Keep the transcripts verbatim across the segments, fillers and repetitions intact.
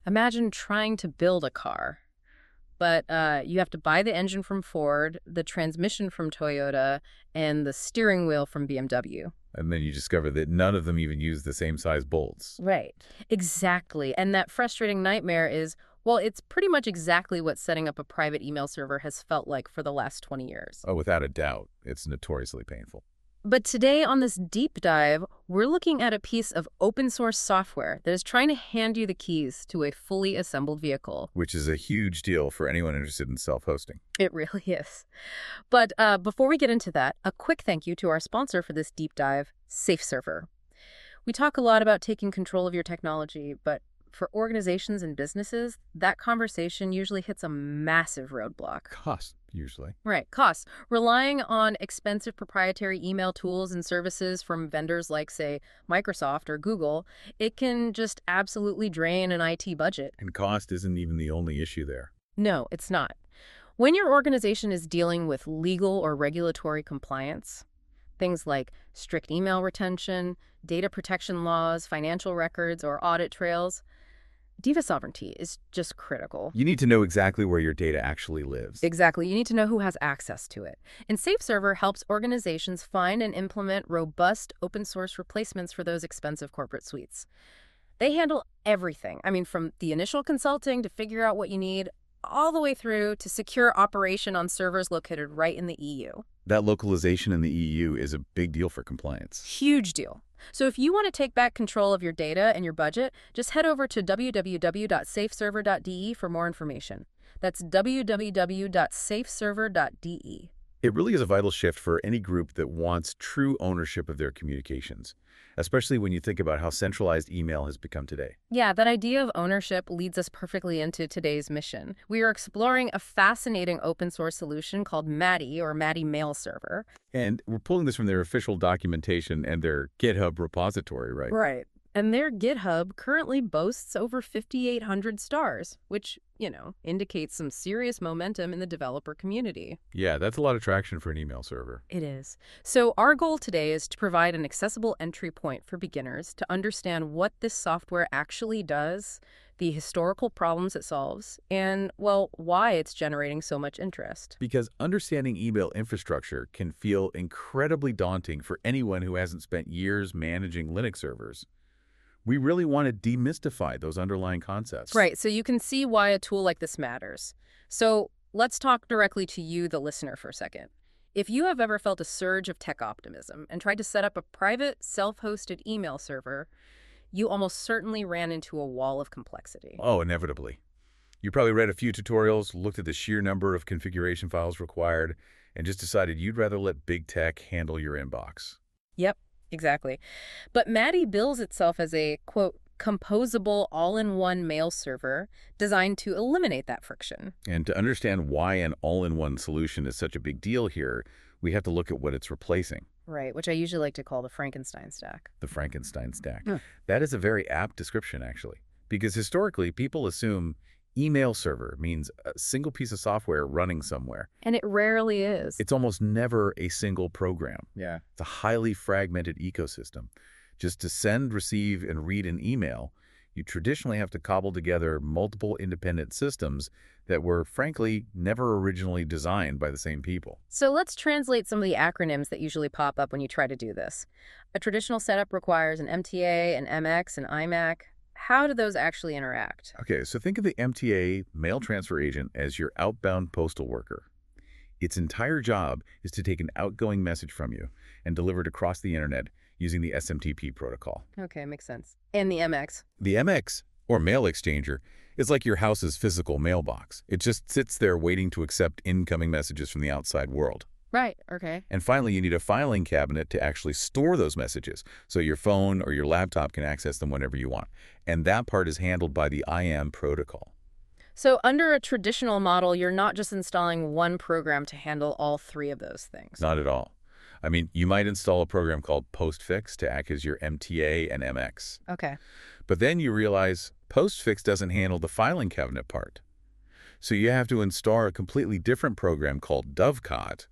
Imagine trying to build a car, but uh, you have to buy the engine from Ford, the transmission from Toyota, and the steering wheel from B M W. And then you discover that none of them even use the same size bolts. Right. Exactly. And that frustrating nightmare is, well, it's pretty much exactly what setting up a private email server has felt like for the last twenty years. Oh, without a doubt, it's notoriously painful. But today on this deep dive, we're looking at a piece of open source software that is trying to hand you the keys to a fully assembled vehicle. Which is a huge deal for anyone interested in self-hosting. It really is. But uh, before we get into that, a quick thank you to our sponsor for this deep dive, SafeServer. We talk a lot about taking control of your technology, but for organizations and businesses, that conversation usually hits a massive roadblock. Cost, usually. Right, costs. Relying on expensive proprietary email tools and services from vendors like, say, Microsoft or Google, it can just absolutely drain an I T budget. And cost isn't even the only issue there. No, it's not. When your organization is dealing with legal or regulatory compliance, things like strict email retention, data protection laws, financial records, or audit trails, data sovereignty is just critical. You need to know exactly where your data actually lives. Exactly. You need to know who has access to it. And SafeServer helps organizations find and implement robust open source replacements for those expensive corporate suites. They handle everything. I mean, from the initial consulting to figure out what you need, all the way through to secure operation on servers located right in the E U. That localization in the E U is a big deal for compliance. Huge deal. So if you want to take back control of your data and your budget, just head over to w w w dot safe server dot d e for more information. That's w w w dot safe server dot d e. It really is a vital shift for any group that wants true ownership of their communications, especially when you think about how centralized email has become today. Yeah, that idea of ownership leads us perfectly into today's mission. We are exploring a fascinating open source solution called MADI, or MADI Mail Server. And we're pulling this from their official documentation and their GitHub repository, right? Right. And their GitHub currently boasts over fifty-eight hundred stars, which, you know, indicates some serious momentum in the developer community. Yeah, that's a lot of traction for an email server. It is. So our goal today is to provide an accessible entry point for beginners to understand what this software actually does, the historical problems it solves, and, well, why it's generating so much interest. Because understanding email infrastructure can feel incredibly daunting for anyone who hasn't spent years managing Linux servers. We really want to demystify those underlying concepts. Right, so you can see why a tool like this matters. So let's talk directly to you, the listener, for a second. If you have ever felt a surge of tech optimism and tried to set up a private, self-hosted email server, you almost certainly ran into a wall of complexity. Oh, inevitably. You probably read a few tutorials, looked at the sheer number of configuration files required, and just decided you'd rather let big tech handle your inbox. Yep. Exactly. But MADI bills itself as a, quote, composable all-in-one mail server designed to eliminate that friction. And to understand why an all-in-one solution is such a big deal here, we have to look at what it's replacing. Right, which I usually like to call the Frankenstein stack. The Frankenstein stack. Hmm. That is a very apt description, actually, because historically people assume email server means a single piece of software running somewhere. And it rarely is. It's almost never a single program. Yeah. It's a highly fragmented ecosystem. Just to send, receive, and read an email, you traditionally have to cobble together multiple independent systems that were, frankly, never originally designed by the same people. So let's translate some of the acronyms that usually pop up when you try to do this. A traditional setup requires an M T A, an M X, an I M A C. How do those actually interact? Okay, so think of the M T A, mail transfer agent, as your outbound postal worker. Its entire job is to take an outgoing message from you and deliver it across the internet using the S M T P protocol. Okay, makes sense. And the M X? The M X, or mail exchanger, is like your house's physical mailbox. It just sits there waiting to accept incoming messages from the outside world. Right, okay. And finally, you need a filing cabinet to actually store those messages, so your phone or your laptop can access them whenever you want. And that part is handled by the I A M protocol. So under a traditional model, you're not just installing one program to handle all three of those things. Not at all. I mean, you might install a program called Postfix to act as your M T A and M X. Okay. But then you realize Postfix doesn't handle the filing cabinet part. So you have to install a completely different program called Dovecot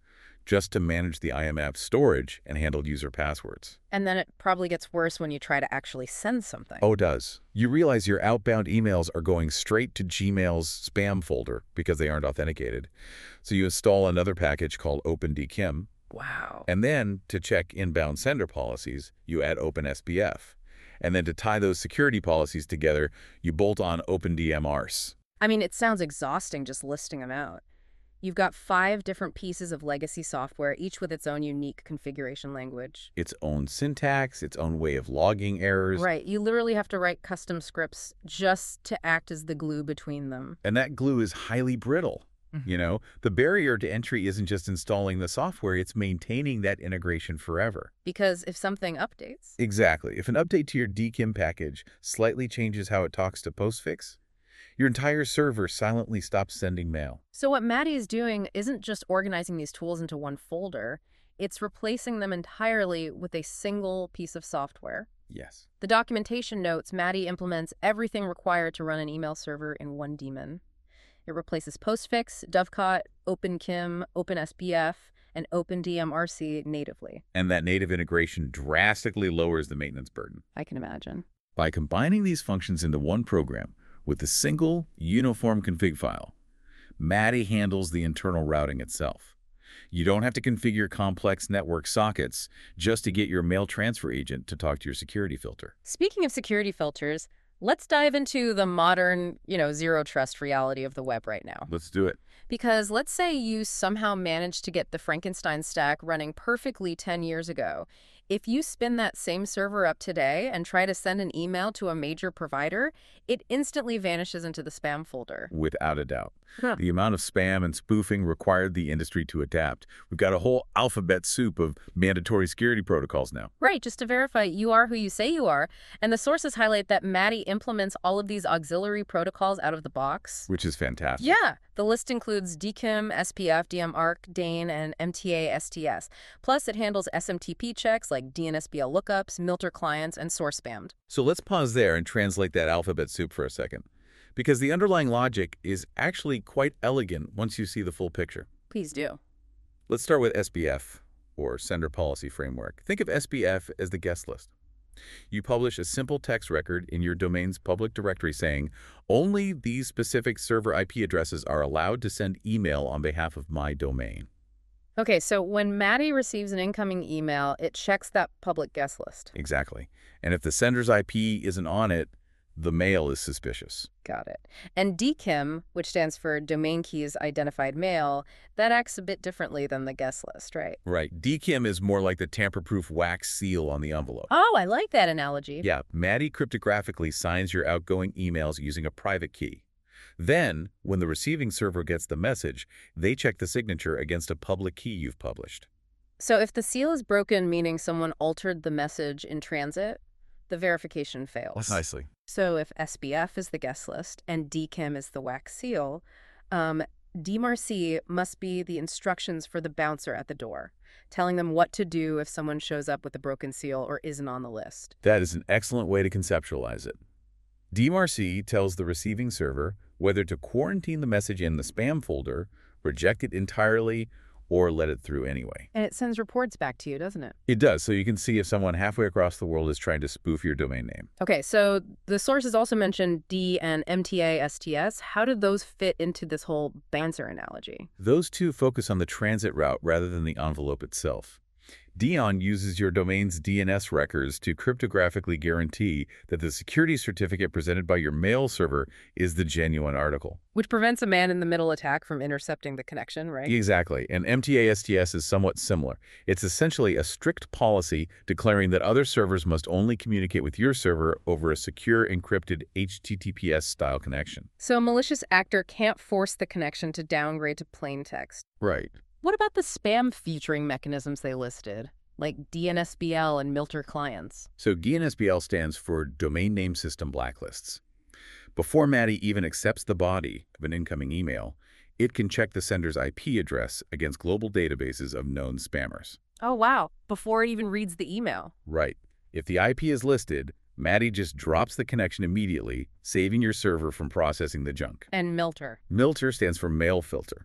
just to manage the I M app's storage and handle user passwords. And then it probably gets worse when you try to actually send something. Oh, it does. You realize your outbound emails are going straight to Gmail's spam folder because they aren't authenticated. So you install another package called OpenDKIM. Wow. And then, to check inbound sender policies, you add OpenSPF. And then to tie those security policies together, you bolt on OpenDMARS. I mean, it sounds exhausting just listing them out. You've got five different pieces of legacy software, each with its own unique configuration language. Its own syntax, its own way of logging errors. Right. You literally have to write custom scripts just to act as the glue between them. And that glue is highly brittle. Mm-hmm. You know, the barrier to entry isn't just installing the software, it's maintaining that integration forever. Because if something updates... Exactly. If an update to your D KIM package slightly changes how it talks to Postfix, your entire server silently stops sending mail. So what Maddie is doing isn't just organizing these tools into one folder, it's replacing them entirely with a single piece of software. Yes. The documentation notes Maddie implements everything required to run an email server in one daemon. It replaces Postfix, Dovecot, OpenKIM, OpenSPF, and OpenDMRC natively. And that native integration drastically lowers the maintenance burden. I can imagine. By combining these functions into one program with a single, uniform config file, Maddie handles the internal routing itself. You don't have to configure complex network sockets just to get your mail transfer agent to talk to your security filter. Speaking of security filters, let's dive into the modern, you know, zero trust reality of the web right now. Let's do it. Because let's say you somehow managed to get the Frankenstein stack running perfectly ten years ago. If you spin that same server up today and try to send an email to a major provider, it instantly vanishes into the spam folder. Without a doubt. Huh. The amount of spam and spoofing required the industry to adapt. We've got a whole alphabet soup of mandatory security protocols now. Right, just to verify you are who you say you are. And the sources highlight that Maddie implements all of these auxiliary protocols out of the box. Which is fantastic. Yeah, the list includes D KIM, S P F, DMARC, DANE, and M T A S T S. Plus, it handles S M T P checks like D N S B L lookups, Milter clients, and source spammed. So let's pause there and translate that alphabet soup for a second, because the underlying logic is actually quite elegant once you see the full picture. Please do. Let's start with S P F, or Sender Policy Framework. Think of S P F as the guest list. You publish a simple text record in your domain's public directory saying, only these specific server I P addresses are allowed to send email on behalf of my domain. Okay, so when Maddie receives an incoming email, it checks that public guest list. Exactly. And if the sender's I P isn't on it, the mail is suspicious. Got it. And D KIM, which stands for Domain Keys Identified Mail, that acts a bit differently than the guest list, right? Right. D KIM is more like the tamper-proof wax seal on the envelope. Oh, I like that analogy. Yeah, Maddie cryptographically signs your outgoing emails using a private key. Then, when the receiving server gets the message, they check the signature against a public key you've published. So if the seal is broken, meaning someone altered the message in transit, the verification fails. Nicely. So if S P F is the guest list and D KIM is the wax seal, um, D M A R C must be the instructions for the bouncer at the door, telling them what to do if someone shows up with a broken seal or isn't on the list. That is an excellent way to conceptualize it. D M A R C tells the receiving server whether to quarantine the message in the spam folder, reject it entirely, or let it through anyway. And it sends reports back to you, doesn't it? It does, so you can see if someone halfway across the world is trying to spoof your domain name. Okay, so the sources also mentioned D and M T A S T S. How did those fit into this whole bouncer analogy? Those two focus on the transit route rather than the envelope itself. D O N uses your domain's D N S records to cryptographically guarantee that the security certificate presented by your mail server is the genuine article. Which prevents a man-in-the-middle attack from intercepting the connection, right? Exactly, and M T A S T S is somewhat similar. It's essentially a strict policy declaring that other servers must only communicate with your server over a secure encrypted H T T P S-style connection. So a malicious actor can't force the connection to downgrade to plain text. Right. What about the spam filtering mechanisms they listed, like D N S B L and Milter clients? So D N S B L stands for Domain Name System Blacklists. Before Maddie even accepts the body of an incoming email, it can check the sender's I P address against global databases of known spammers. Oh, wow. Before it even reads the email. Right. If the I P is listed, Maddie just drops the connection immediately, saving your server from processing the junk. And Milter. Milter stands for Mail Filter.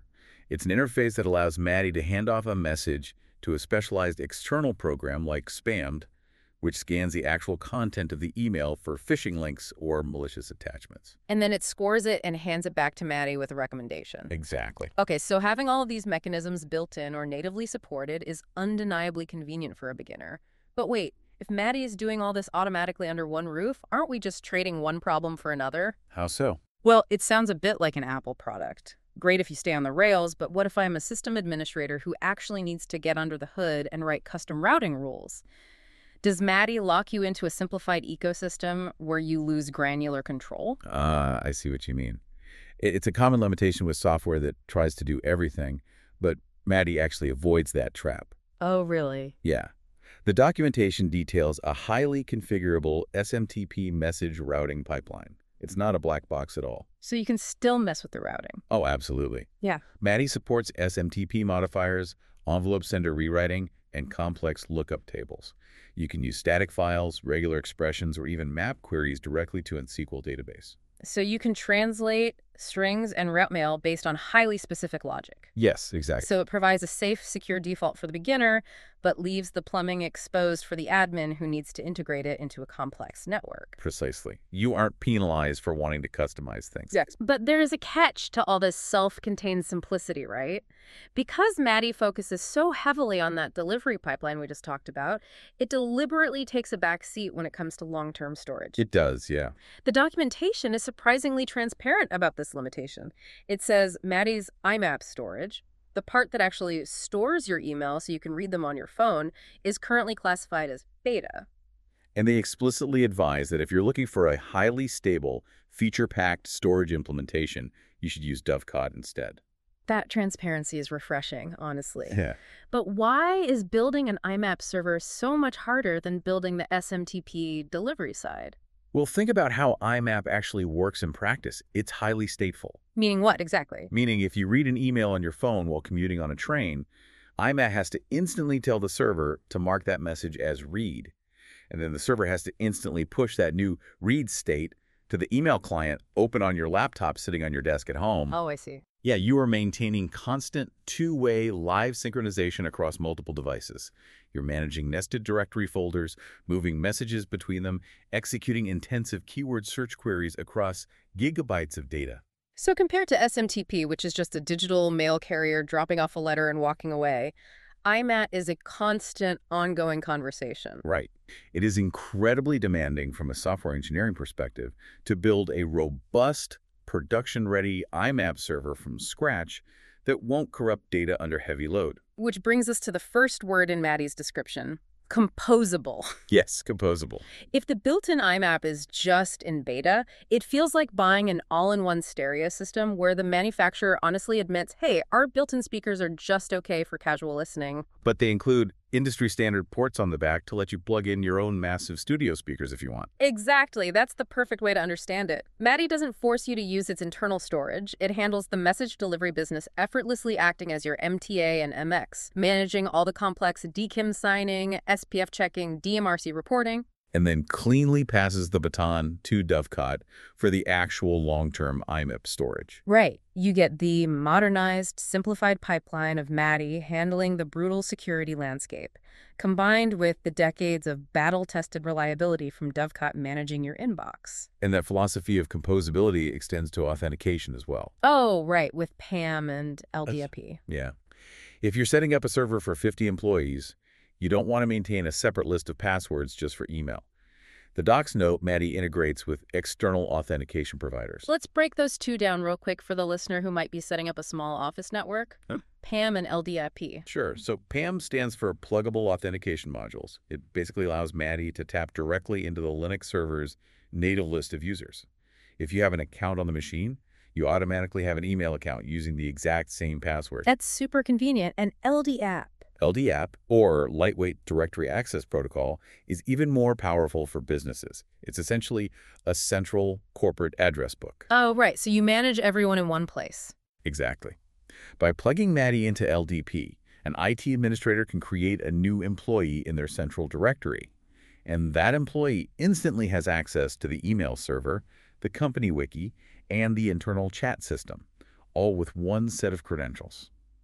It's an interface that allows Maddie to hand off a message to a specialized external program like Spammed, which scans the actual content of the email for phishing links or malicious attachments. And then it scores it and hands it back to Maddie with a recommendation. Exactly. Okay, so having all of these mechanisms built in or natively supported is undeniably convenient for a beginner. But wait, if Maddie is doing all this automatically under one roof, aren't we just trading one problem for another? How so? Well, it sounds a bit like an Apple product. Great if you stay on the rails, but what if I'm a system administrator who actually needs to get under the hood and write custom routing rules? Does Maddie lock you into a simplified ecosystem where you lose granular control? Uh, I see what you mean. It- It's a common limitation with software that tries to do everything, but Maddie actually avoids that trap. Oh, really? Yeah. The documentation details a highly configurable S M T P message routing pipeline. It's not a black box at all. So you can still mess with the routing. Oh, absolutely. Yeah. Maddie supports S M T P modifiers, envelope sender rewriting, and complex lookup tables. You can use static files, regular expressions, or even map queries directly to a S Q L database. So you can translate strings and route mail based on highly specific logic. Yes, exactly. So it provides a safe, secure default for the beginner, but leaves the plumbing exposed for the admin who needs to integrate it into a complex network. Precisely. You aren't penalized for wanting to customize things. Yes. But there is a catch to all this self-contained simplicity, right? Because Maddie focuses so heavily on that delivery pipeline we just talked about, it deliberately takes a back seat when it comes to long-term storage. It does, yeah. The documentation is surprisingly transparent about this limitation. It says Maddie's I M A P storage, the part that actually stores your email so you can read them on your phone, is currently classified as beta. And they explicitly advise that if you're looking for a highly stable, feature-packed storage implementation, you should use Dovecot instead. That transparency is refreshing, honestly. Yeah. But why is building an I M A P server so much harder than building the S M T P delivery side? Well, think about how I M A P actually works in practice. It's highly stateful. Meaning what, exactly? Meaning if you read an email on your phone while commuting on a train, I M A P has to instantly tell the server to mark that message as read. And then the server has to instantly push that new read state to the email client open on your laptop sitting on your desk at home. Oh, I see. Yeah, you are maintaining constant two-way live synchronization across multiple devices. You're managing nested directory folders, moving messages between them, executing intensive keyword search queries across gigabytes of data. So compared to S M T P, which is just a digital mail carrier dropping off a letter and walking away, I M A P is a constant, ongoing conversation. Right. It is incredibly demanding from a software engineering perspective to build a robust, production-ready I M A P server from scratch that won't corrupt data under heavy load. Which brings us to the first word in Maddie's description, composable. Yes, composable. If the built-in I M A P is just in beta, it feels like buying an all-in-one stereo system where the manufacturer honestly admits, hey, our built-in speakers are just okay for casual listening. But they include industry-standard ports on the back to let you plug in your own massive studio speakers if you want. Exactly. That's the perfect way to understand it. Maddie doesn't force you to use its internal storage. It handles the message delivery business, effortlessly acting as your M T A and M X, managing all the complex D K I M signing, S P F checking, D M R C reporting. And then cleanly passes the baton to Dovecot for the actual long-term I M A P storage. Right. You get the modernized, simplified pipeline of Maddie handling the brutal security landscape, combined with the decades of battle-tested reliability from Dovecot managing your inbox. And that philosophy of composability extends to authentication as well. Oh, right, with P A M and L D A P. Yeah. If you're setting up a server for fifty employees, you don't want to maintain a separate list of passwords just for email. The docs note Maddie integrates with external authentication providers. Let's break those two down real quick for the listener who might be setting up a small office network. Huh? P A M and L D A P. Sure. So P A M stands for Pluggable Authentication Modules. It basically allows Maddie to tap directly into the Linux server's native list of users. If you have an account on the machine, you automatically have an email account using the exact same password. That's super convenient. And L D A P. L D A P, or Lightweight Directory Access Protocol, is even more powerful for businesses. It's essentially a central corporate address book. Oh, right. So you manage everyone in one place. Exactly. By plugging Maddie into L D P, an I T administrator can create a new employee in their central directory. And that employee instantly has access to the email server, the company wiki, and the internal chat system, all with one set of credentials.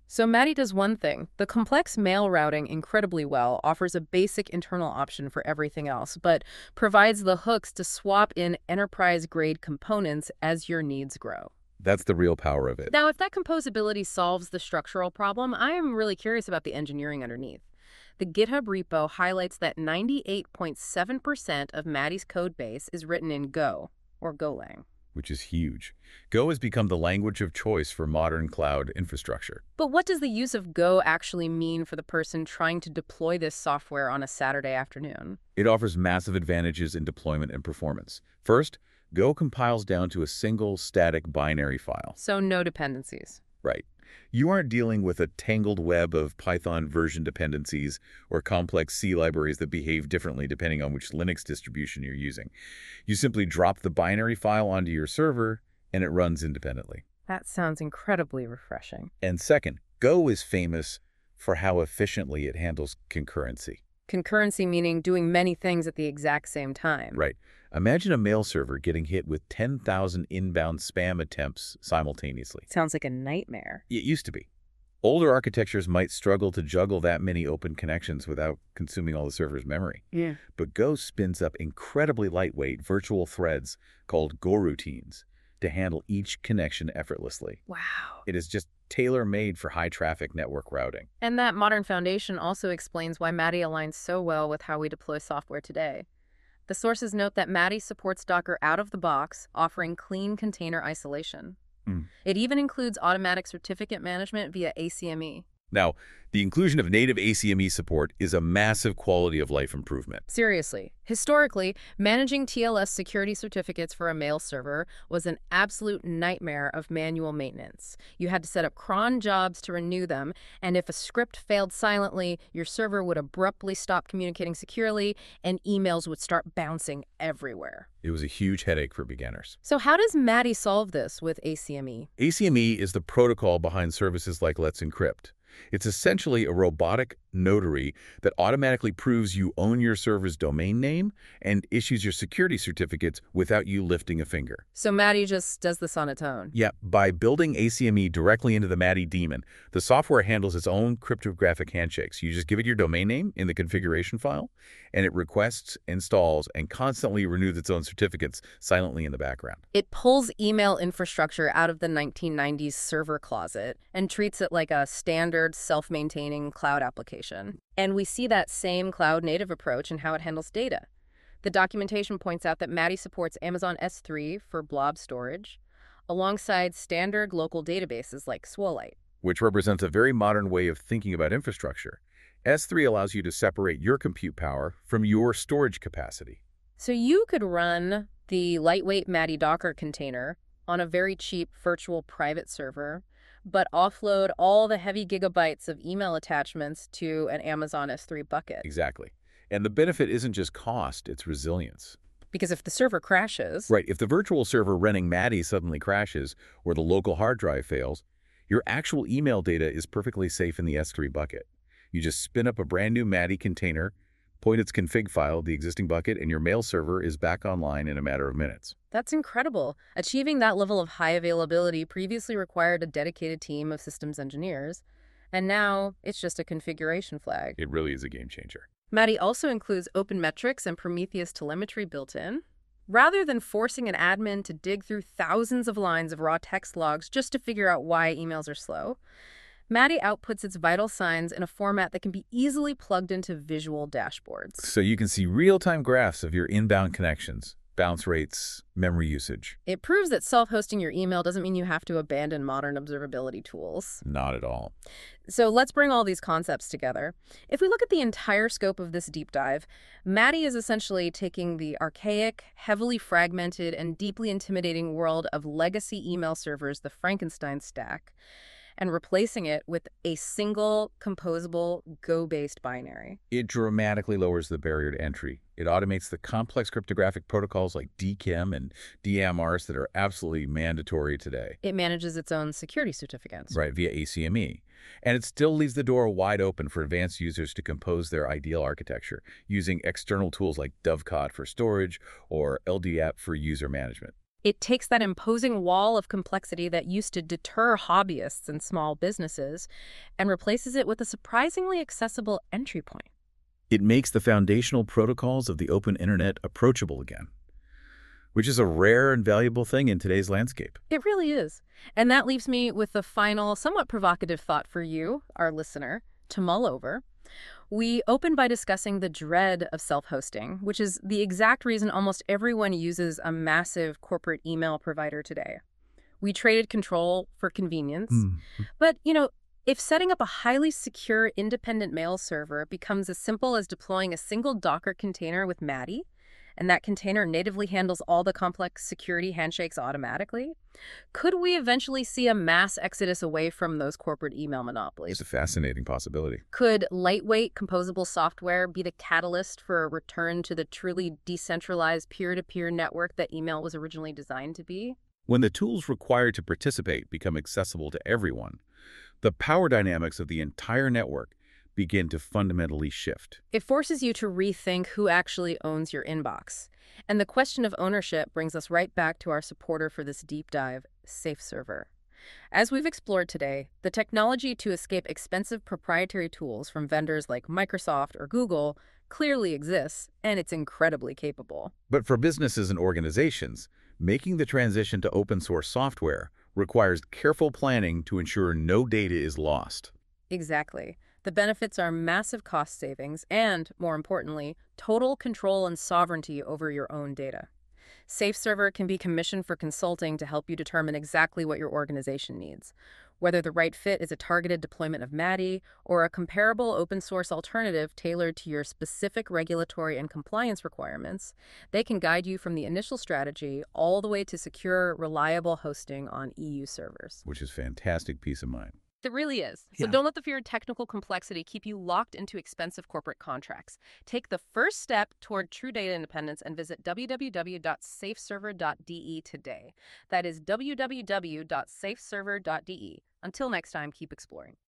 So Maddie does one thing. The complex mail routing incredibly well offers a basic internal option for everything else, but provides the hooks to swap in enterprise-grade components as your needs grow. That's the real power of it. Now, if that composability solves the structural problem, I am really curious about the engineering underneath. The GitHub repo highlights that ninety-eight point seven percent of Maddie's code base is written in Go, or Golang. Which is huge. Go has become the language of choice for modern cloud infrastructure. But what does the use of Go actually mean for the person trying to deploy this software on a Saturday afternoon? It offers massive advantages in deployment and performance. First, Go compiles down to a single static binary file. So no dependencies. Right. You aren't dealing with a tangled web of Python version dependencies or complex C libraries that behave differently depending on which Linux distribution you're using. You simply drop the binary file onto your server, and it runs independently. That sounds incredibly refreshing. And second, Go is famous for how efficiently it handles concurrency. Concurrency meaning doing many things at the exact same time. Right. Imagine a mail server getting hit with ten thousand inbound spam attempts simultaneously. Sounds like a nightmare. It used to be. Older architectures might struggle to juggle that many open connections without consuming all the server's memory. Yeah. But Go spins up incredibly lightweight virtual threads called Go routines to handle each connection effortlessly. Wow. It is just tailor-made for high-traffic network routing. And that modern foundation also explains why Maddie aligns so well with how we deploy software today. The sources note that Maddie supports Docker out of the box, offering clean container isolation. Mm. It even includes automatic certificate management via A C M E. Now, the inclusion of native A C M E support is a massive quality of life improvement. Seriously, historically, managing T L S security certificates for a mail server was an absolute nightmare of manual maintenance. You had to set up cron jobs to renew them, and if a script failed silently, your server would abruptly stop communicating securely, and emails would start bouncing everywhere. It was a huge headache for beginners. So how does Maddie solve this with A C M E? A C M E is the protocol behind services like Let's Encrypt. It's essentially a robotic notary that automatically proves you own your server's domain name and issues your security certificates without you lifting a finger. So Maddie just does this on its own? Yeah, by building A C M E directly into the Maddie daemon, the software handles its own cryptographic handshakes. You just give it your domain name in the configuration file, and it requests, installs, and constantly renews its own certificates silently in the background. It pulls email infrastructure out of the nineteen nineties server closet and treats it like a standard self-maintaining cloud application. And we see that same cloud-native approach in how it handles data. The documentation points out that Maddie supports Amazon S three for blob storage, alongside standard local databases like SQLite. Which represents a very modern way of thinking about infrastructure. S three allows you to separate your compute power from your storage capacity. So you could run the lightweight Maddie Docker container on a very cheap virtual private server, but offload all the heavy gigabytes of email attachments to an Amazon S three bucket. Exactly. And the benefit isn't just cost, it's resilience. Because if the server crashes... Right, if the virtual server running Maddie suddenly crashes or the local hard drive fails, your actual email data is perfectly safe in the S three bucket. You just spin up a brand new Maddie container, point its config file to the existing bucket, and your mail server is back online in a matter of minutes. That's incredible. Achieving that level of high availability previously required a dedicated team of systems engineers, and now it's just a configuration flag. It really is a game changer. Maddie also includes OpenMetrics and Prometheus telemetry built in. Rather than forcing an admin to dig through thousands of lines of raw text logs just to figure out why emails are slow, Maddie outputs its vital signs in a format that can be easily plugged into visual dashboards. So you can see real-time graphs of your inbound connections, bounce rates, memory usage. It proves that self-hosting your email doesn't mean you have to abandon modern observability tools. Not at all. So let's bring all these concepts together. If we look at the entire scope of this deep dive, Maddie is essentially taking the archaic, heavily fragmented, and deeply intimidating world of legacy email servers, the Frankenstein stack, and replacing it with a single, composable, Go-based binary. It dramatically lowers the barrier to entry. It automates the complex cryptographic protocols like D K I M and D M Rs that are absolutely mandatory today. It manages its own security certificates. Right, via A C M E. And it still leaves the door wide open for advanced users to compose their ideal architecture using external tools like Dovecot for storage or L D A P for user management. It takes that imposing wall of complexity that used to deter hobbyists and small businesses and replaces it with a surprisingly accessible entry point. It makes the foundational protocols of the open internet approachable again, which is a rare and valuable thing in today's landscape. It really is. And that leaves me with the final, somewhat provocative thought for you, our listener, to mull over. We opened by discussing the dread of self-hosting, which is the exact reason almost everyone uses a massive corporate email provider today. We traded control for convenience. Mm. But, you know, if setting up a highly secure independent mail server becomes as simple as deploying a single Docker container with Maddie, and that container natively handles all the complex security handshakes automatically, could we eventually see a mass exodus away from those corporate email monopolies? It's a fascinating possibility. Could lightweight, composable software be the catalyst for a return to the truly decentralized peer-to-peer network that email was originally designed to be? When the tools required to participate become accessible to everyone, the power dynamics of the entire network begin to fundamentally shift. It forces you to rethink who actually owns your inbox. And the question of ownership brings us right back to our supporter for this deep dive, SafeServer. As we've explored today, the technology to escape expensive proprietary tools from vendors like Microsoft or Google clearly exists, and it's incredibly capable. But for businesses and organizations, making the transition to open source software requires careful planning to ensure no data is lost. Exactly. The benefits are massive cost savings and, more importantly, total control and sovereignty over your own data. SafeServer can be commissioned for consulting to help you determine exactly what your organization needs. Whether the right fit is a targeted deployment of Maddie or a comparable open-source alternative tailored to your specific regulatory and compliance requirements, they can guide you from the initial strategy all the way to secure, reliable hosting on E U servers. Which is fantastic peace of mind. It really is. So Yeah. don't let the fear of technical complexity keep you locked into expensive corporate contracts. Take the first step toward true data independence and visit w w w dot safeserver dot d e today. That is w w w dot safeserver dot d e. Until next time, keep exploring.